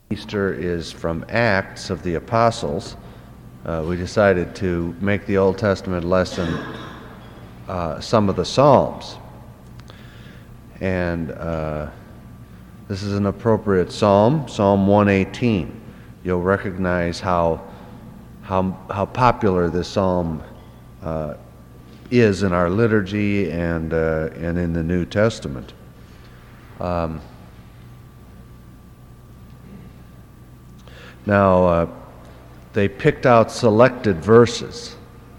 Easter is from Acts of the Apostles. We decided to make the Old Testament lesson some of the Psalms. And this is an appropriate psalm, Psalm 118. You'll recognize how popular this psalm is in our liturgy and in the New Testament. Now, they picked out selected verses,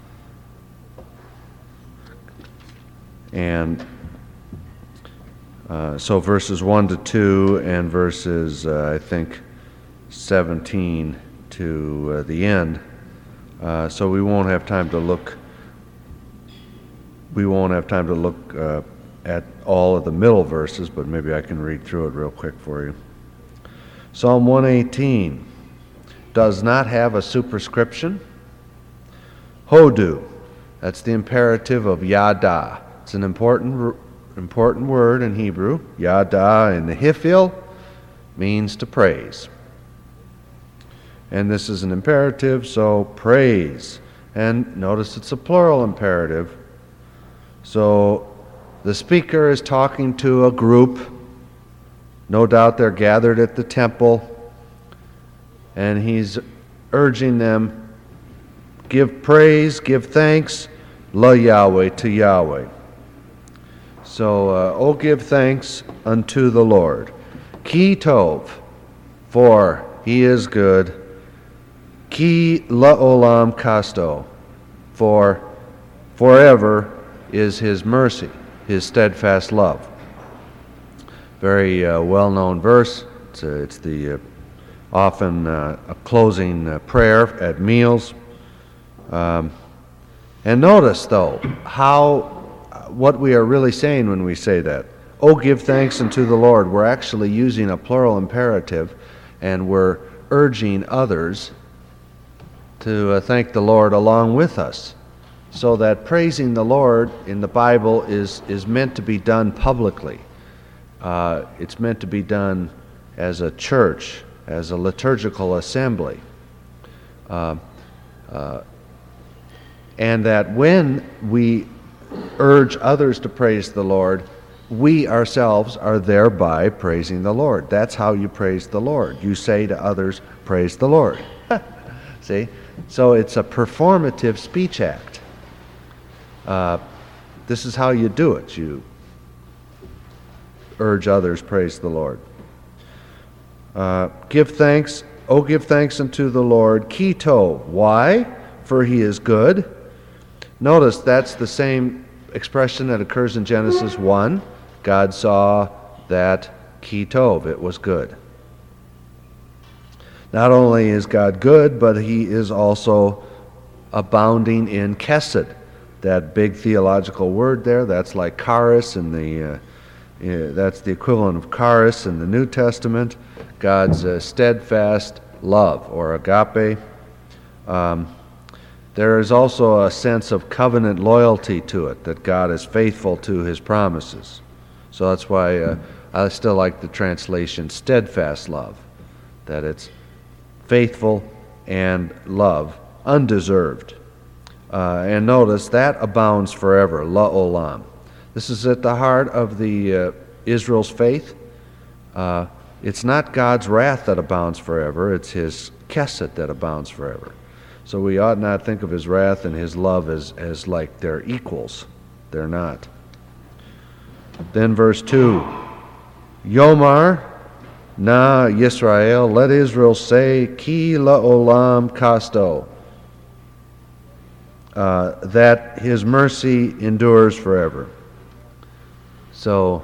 and so verses 1 to 2 and verses, I think, 17 to the end. So we won't have time to look. We won't have time to look at all of the middle verses, but maybe I can read through it real quick for you. Psalm 118 does not have a superscription. Hodu, that's the imperative of yada. It's an important word in Hebrew. Yada in the Hifil means to praise. And this is an imperative, so praise. And notice it's a plural imperative. So the speaker is talking to a group. No doubt they're gathered at the temple. And he's urging them, give praise, give thanks, la Yahweh, to Yahweh. So, O give thanks unto the Lord. Ki tov, for he is good. Ki la'olam kasto, for forever is his mercy, his steadfast love. Very well-known verse. It's the often a closing prayer at meals. And notice, though, what we are really saying when we say that. Oh, give thanks unto the Lord. We're actually using a plural imperative, and we're urging others to thank the Lord along with us. So that praising the Lord in the Bible is meant to be done publicly. It's meant to be done as a church, as a liturgical assembly. And that when we urge others to praise the Lord, we ourselves are thereby praising the Lord. That's how you praise the Lord. You say to others, praise the Lord. See? So it's a performative speech act. This is how you do it. You urge others, praise the Lord. Give thanks, oh give thanks unto the Lord. Ki tov, why? For he is good. Notice that's the same expression that occurs in Genesis 1. God saw that ki tov, it was good. Not only is God good, but he is also abounding in chesed. That big theological word there, that's like charis in that's the equivalent of charis in the New Testament. God's steadfast love, or agape. There is also a sense of covenant loyalty to it, that God is faithful to his promises. So that's why I still like the translation steadfast love, that it's faithful and love, undeserved. And notice that abounds forever, la'olam. This is at the heart of the Israel's faith. It's not God's wrath that abounds forever, it's his chesed that abounds forever. So we ought not think of his wrath and his love as like they're equals. They're not. Then verse 2, Yomar na Yisrael, let Israel say, Ki la'olam kasto, that his mercy endures forever. So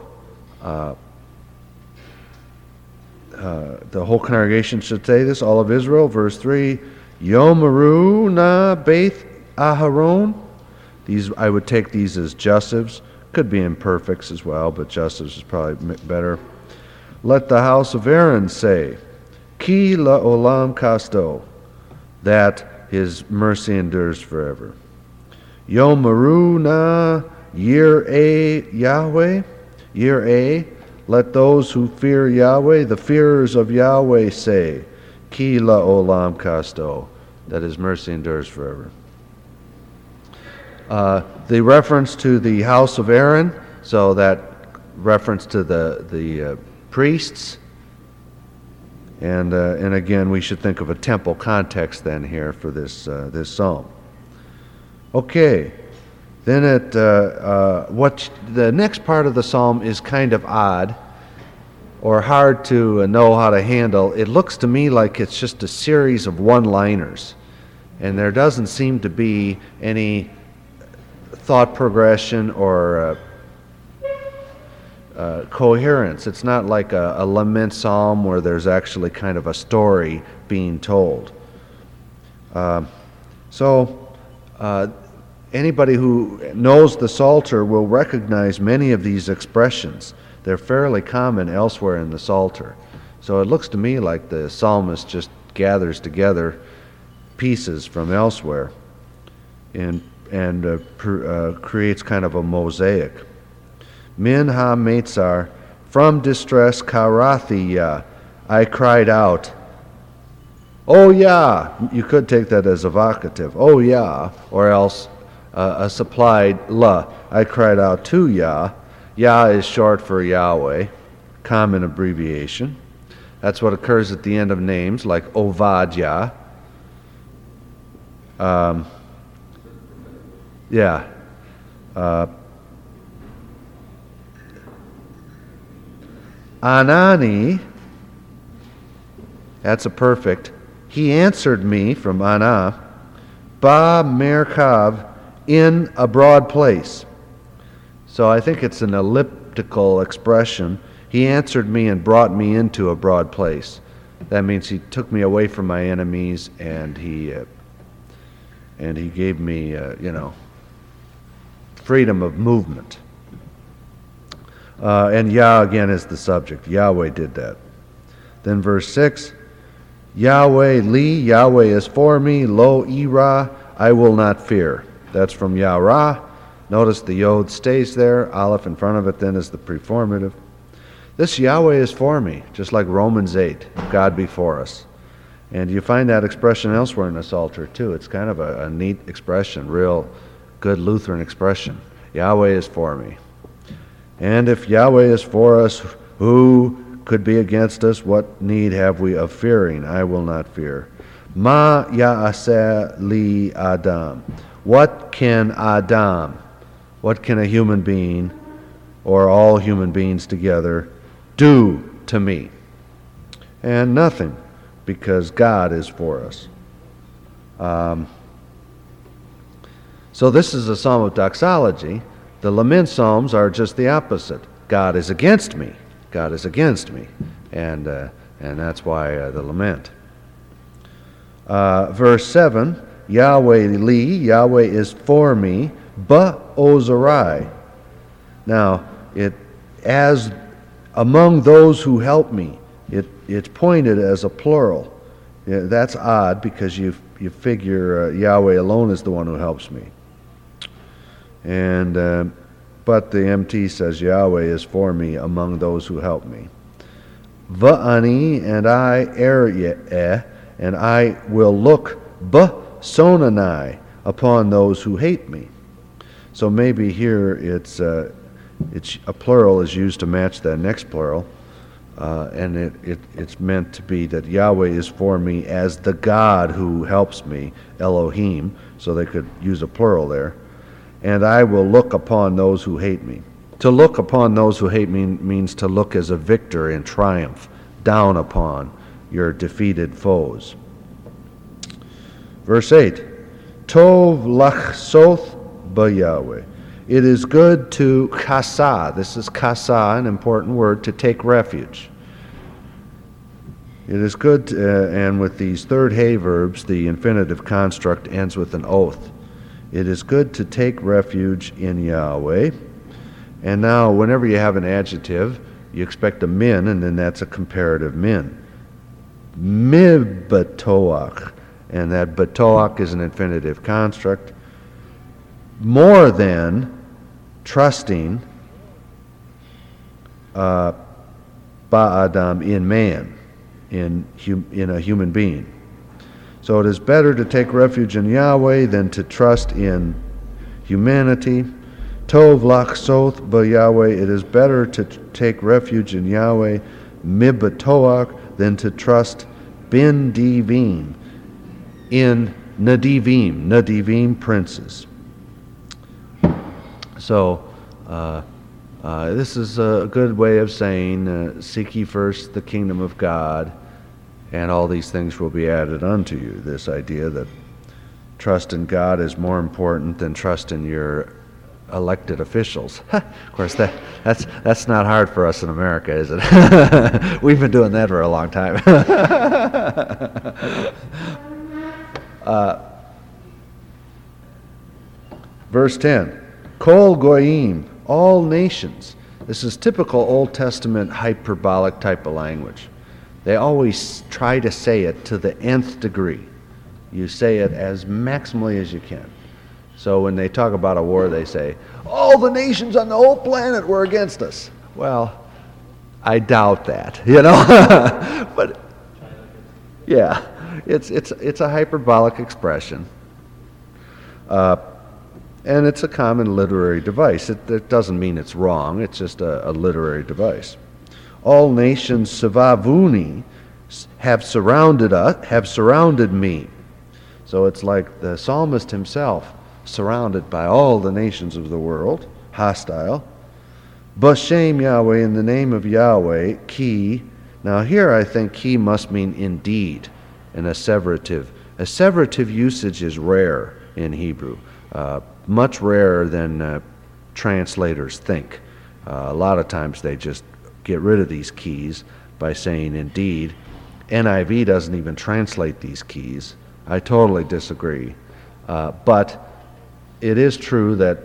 the whole congregation should say this, all of Israel. Verse 3, Yomaru na Beth Aharon. These, I would take these as jussives. Could be imperfects as well, but jussives is probably better. Let the house of Aaron say, Ki la'olam kasto, that his mercy endures forever. Yomaru na Yir'eh Yahweh. Yir'eh, Let those who fear Yahweh, the fearers of Yahweh, say, Ki la'olam kasto, that his mercy endures forever. The reference to the house of Aaron, so that reference to the priests, and again we should think of a temple context then here for this psalm. Okay, then what the next part of the psalm is kind of odd or hard to know how to handle. It looks to me like it's just a series of one-liners, and there doesn't seem to be any thought progression or coherence. It's not like a lament psalm where there's actually kind of a story being told. Anybody who knows the Psalter will recognize many of these expressions. They're fairly common elsewhere in the Psalter. So it looks to me like the psalmist just gathers together pieces from elsewhere and creates kind of a mosaic. Min ha-metzar, from distress karathi, I cried out. Oh yeah, you could take that as a vocative. Oh yeah, or else a supplied la. I cried out to Yah. Yah is short for Yahweh, common abbreviation. That's what occurs at the end of names like Ovadyah. Anani, that's a perfect. He answered me from Anah, Ba Merkav, in a broad place. So I think it's an elliptical expression. He answered me and brought me into a broad place. That means he took me away from my enemies, and he gave me, freedom of movement. And Yah again is the subject. Yahweh did that. Then verse 6, Yahweh li, Yahweh is for me, lo ira, I will not fear. That's from Yah-Ra. Notice the yod stays there, aleph in front of it then is the preformative. This Yahweh is for me, just like Romans 8, God before us. And you find that expression elsewhere in the Psalter too. It's kind of a neat expression, real good Lutheran expression. Yahweh is for me. And if Yahweh is for us, who could be against us? What need have we of fearing? I will not fear. Ma ya'aseh li Adam. What can Adam, what can a human being, or all human beings together, do to me? And nothing, because God is for us. So this is a psalm of doxology. The lament psalms are just the opposite. God is against me. God is against me. And that's why the lament. Verse 7, Yahweh li, Yahweh is for me, ba'ozarai. Now, as among those who help me, it's pointed as a plural. Yeah, that's odd because you figure Yahweh alone is the one who helps me. And but the MT says Yahweh is for me among those who help me. Va'ani, and I eryeh, and I will look sonanai upon those who hate me. So maybe here it's a plural is used to match that next plural, and it's meant to be that Yahweh is for me as the God who helps me, Elohim. So they could use a plural there. And I will look upon those who hate me. To look upon those who hate me means to look as a victor in triumph, down upon your defeated foes. Verse 8, Tov lachsoth b'Yahweh. It is good to kasa. This is kasa, an important word, to take refuge. It is good, and with these third hay verbs, the infinitive construct ends with an oath. It is good to take refuge in Yahweh. And now, whenever you have an adjective, you expect a min, and then that's a comparative min. Mibatoach. And that batoach is an infinitive construct. More than trusting ba'adam, in man, in a human being. So it is better to take refuge in Yahweh than to trust in humanity. Tov lachsoth b'Yahweh, it is better to take refuge in Yahweh, mibatoach, than to trust bin divim, in nadivim princes. So this is a good way of saying, seek ye first the kingdom of God, and all these things will be added unto you. This idea that trust in God is more important than trust in your elected officials. Of course, that's not hard for us in America, is it? We've been doing that for a long time. Verse 10, Kol goyim, all nations. This is typical Old Testament hyperbolic type of language. They always try to say it to the nth degree. You say it as maximally as you can. So when they talk about a war, they say, all the nations on the whole planet were against us. Well, I doubt that, But yeah, it's a hyperbolic expression. And it's a common literary device. It doesn't mean it's wrong. It's just a literary device. All nations savavuni have surrounded me. So it's like the psalmist himself, surrounded by all the nations of the world, hostile. B'Shem Yahweh, in the name of Yahweh, ki. Now here I think ki must mean indeed, an asseverative. Asseverative usage is rare in Hebrew, much rarer than translators think. A lot of times they just get rid of these keys by saying indeed. NIV doesn't even translate these keys. I totally disagree. But it is true that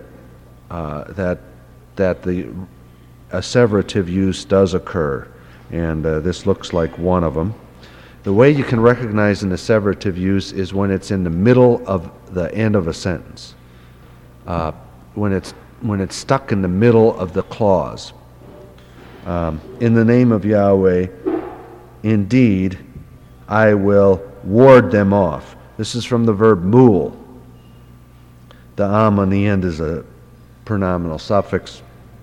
the asseverative use does occur, and this looks like one of them. The way you can recognize an asseverative use is when it's in the middle of the end of a sentence. When it's stuck in the middle of the clause. In the name of Yahweh, indeed, I will ward them off. This is from the verb mul. The on the end is a pronominal suffix.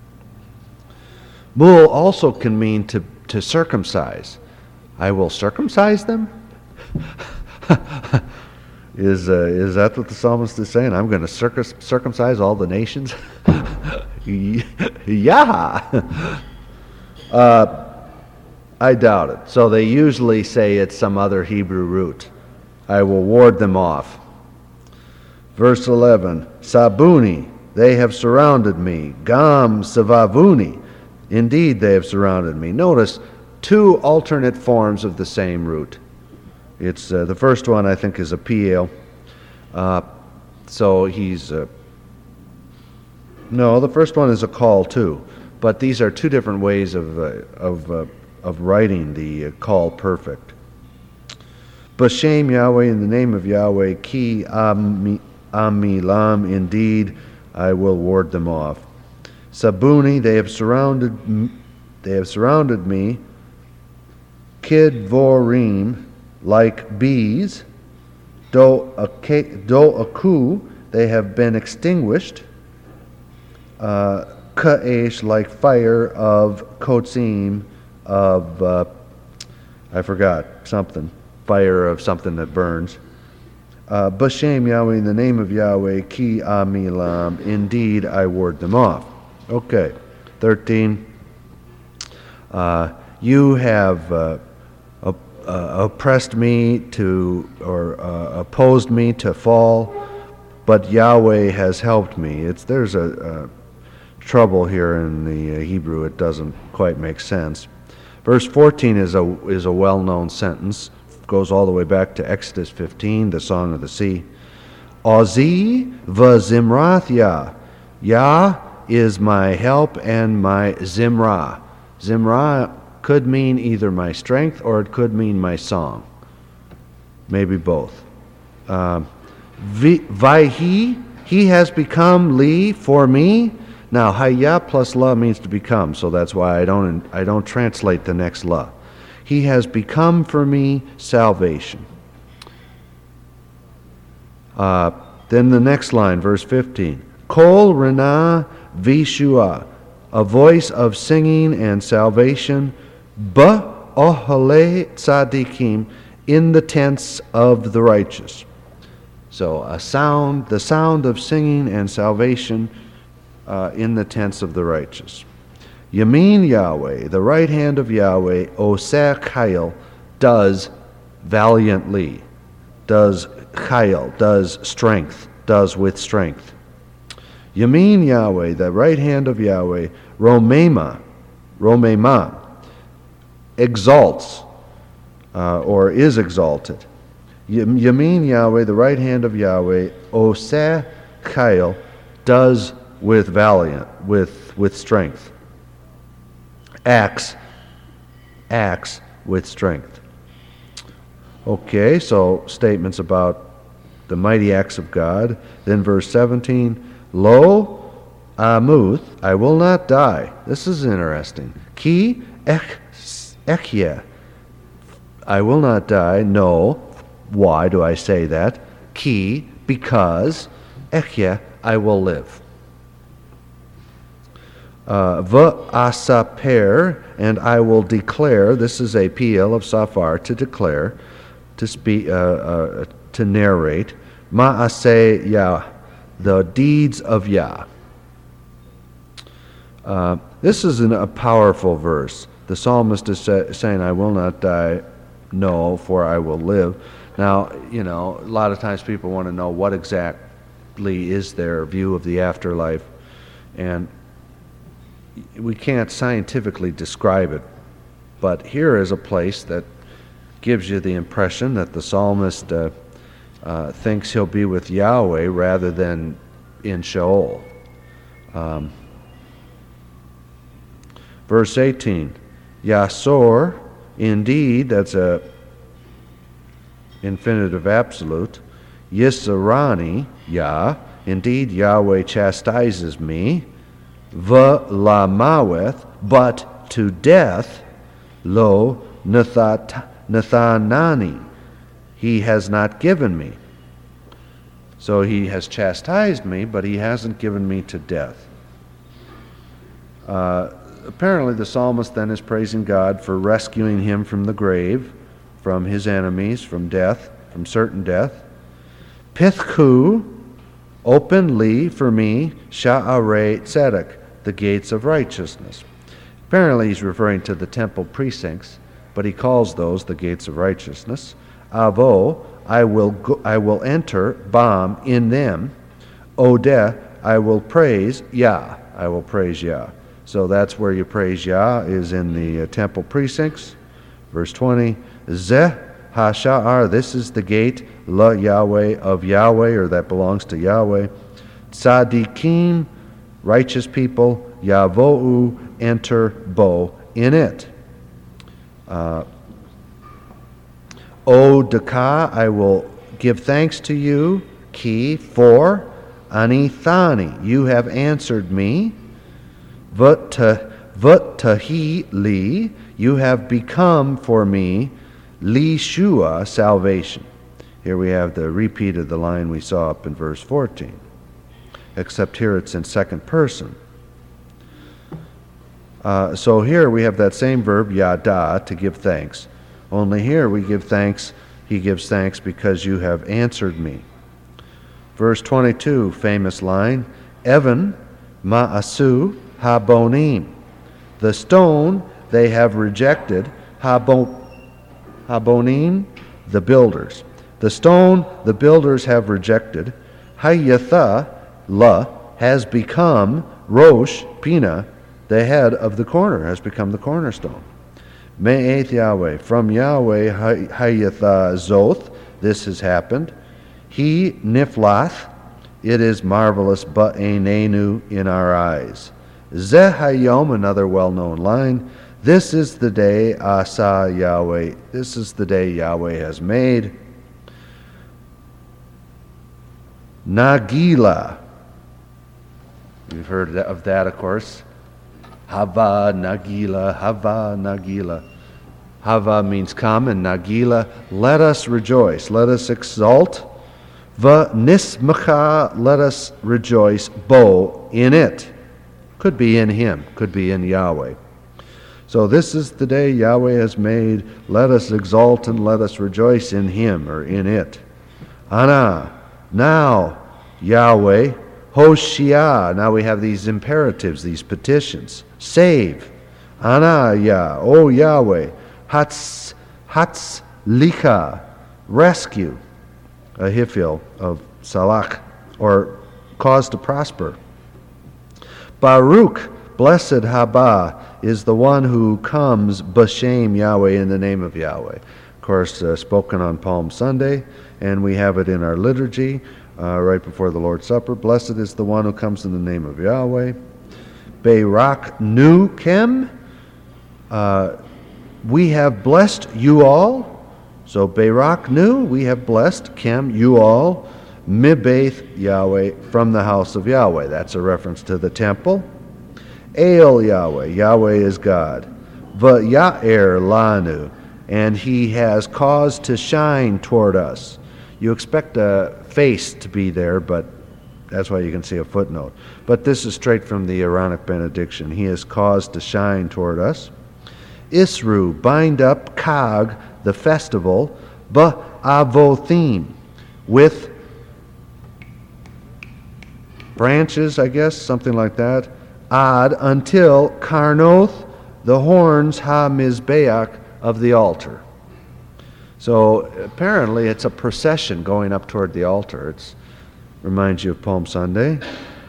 Mul also can mean to circumcise. I will circumcise them? Is that what the psalmist is saying? I'm going to circumcise all the nations? Yeah. I doubt it. So they usually say it's some other Hebrew root. I will ward them off. Verse 11, Sabuni, they have surrounded me. Gam savavuni, indeed they have surrounded me. Notice two alternate forms of the same root. It's the first one I think is a piel. So he's no, the first one is a call too. But these are two different ways of writing the call perfect. B'Shem Yahweh, in the name of Yahweh, ki amilam, indeed I will ward them off. Sabuni, they have surrounded me. Kidvorim, like bees. Do aku, they have been extinguished. Ka'esh, like fire of kotzim, of I forgot something, fire of something that burns. B'Shem Yahweh, in the name of Yahweh, ki amilam, indeed I ward them off. Okay, 13. You have oppressed me or opposed me to fall, but Yahweh has helped me. There's a trouble here in the Hebrew. It doesn't quite make sense. Verse 14 is a well-known sentence. It goes all the way back to Exodus 15, the Song of the Sea. Ozi v'zimrath Yah. Yah is my help and my zimrah. Zimrah could mean either my strength or it could mean my song. Maybe both. Vayhi, he has become li, for me, Now, haya plus la means to become, so that's why I don't translate the next la. He has become for me salvation. Then the next line, verse 15. Kol rena vishua, a voice of singing and salvation, ba ohale tzadikim, in the tents of the righteous. So the sound of singing and salvation in the tents of the righteous. Yamin Yahweh, the right hand of Yahweh, oseh chayil, does valiantly, does chayil, does strength, does with strength. Yamin Yahweh, the right hand of Yahweh, romema, exalts, or is exalted. Yamin Yahweh, the right hand of Yahweh, oseh chayil, does with strength. Acts with strength. Okay, so statements about the mighty acts of God. Then verse 17, Lo amuth, I will not die. This is interesting. Ki echye, I will not die. No. Why do I say that? Ki, because, echye, I will live. V'asaper, and I will declare. This is a PL of Safar, to declare, to speak, to narrate. Ma'aseh Yah, the deeds of Yah. This is a powerful verse. The psalmist is saying, I will not die, no, for I will live. Now, a lot of times people want to know what exactly is their view of the afterlife, and we can't scientifically describe it, but here is a place that gives you the impression that the psalmist thinks he'll be with Yahweh rather than in Sheol. Verse 18, Yasor, indeed, that's a infinitive absolute. Yisarani, Yah, indeed Yahweh chastises me. V'lamaweth, but to death, lo nathanani, he has not given me. So he has chastised me, but he hasn't given me to death. Apparently the psalmist then is praising God for rescuing him from the grave, from his enemies, from death, from certain death. Pithku, open li for me, sha'arei tzedek, the gates of righteousness. Apparently he's referring to the temple precincts, but he calls those the gates of righteousness. Avo, I will enter, bam, in them. Odeh, I will praise Yah. I will praise Yah. So that's where you praise Yah, is in the temple precincts. Verse 20, Zeh ha-sha'ar, this is the gate, la Yahweh, of Yahweh, or that belongs to Yahweh. Tzadikim, righteous people, Yavo'u, enter bo, in it. O Daka, I will give thanks to you, ki, for, anithani, you have answered me. V'tahi li, you have become for me, li shua, salvation. Here we have the repeat of the line we saw up in verse 14, except here it's in second person. So here we have that same verb, yada, to give thanks. Only here we give thanks, he gives thanks because you have answered me. Verse 22, famous line, Evan ma'asu habonim. The stone they have rejected, habonim, the builders. The stone the builders have rejected, hayatha, la, has become, rosh, pina, the head of the corner, has become the cornerstone. Me'eth Yahweh, from Yahweh, hayatha zoth, this has happened. He niflath, it is marvelous, ba'enenu, in our eyes. Zeh hayom, another well-known line, this is the day asa Yahweh, this is the day Yahweh has made. Nagila, You've heard of that, of course. Hava Nagila, Hava Nagila. Hava means come, and Nagila, let us rejoice, let us exult. Va nismacha, let us rejoice, bo, in it. Could be in Him, could be in Yahweh. So this is the day Yahweh has made. Let us exult and let us rejoice in Him, or in it. Ana, now, Yahweh, Hoshia. Now we have these imperatives, these petitions. Save. Ana, Yah, O Yahweh. Hatz Licha, rescue. Ahithophel of Salach, or cause to prosper. Baruch, blessed Haba, is the one who comes b'shem Yahweh, in the name of Yahweh. Of course, spoken on Palm Sunday, and we have it in our liturgy right before the Lord's Supper. Blessed is the one who comes in the name of Yahweh. Berak nu kem, we have blessed you all. So Berak nu, we have blessed, kem, you all, mibeth Yahweh, from the house of Yahweh. That's a reference to the temple. El Yahweh, Yahweh is God. V'ya'er lanu, and He has caused to shine toward us. You expect a face to be there, but that's why you can see a footnote. But this is straight from the Aaronic benediction. He has caused to shine toward us. Isru, bind up, Kag, the festival, ba'avothim, with branches, I guess, something like that, ad, until Karnoth, the horns, ha-mizbeach, of the altar. So apparently it's a procession going up toward the altar. It reminds you of Palm Sunday.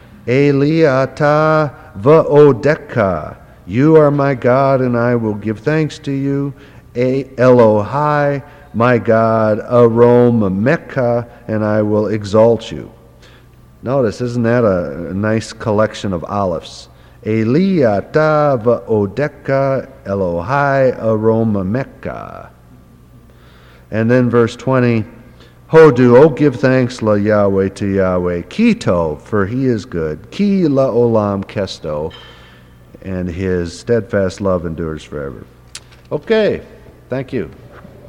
Eliata va'odeka, you are my God, and I will give thanks to you. Elohai, my God, Arom Mecca, and I will exalt you. Notice, isn't that a nice collection of olives? Eliata va'odeka Elohai Arom Mecca. And then verse 20, Hodu, oh give thanks la Yahweh to Yahweh, Kito, for He is good, Ki la olam kesto, and His steadfast love endures forever. Okay, thank you.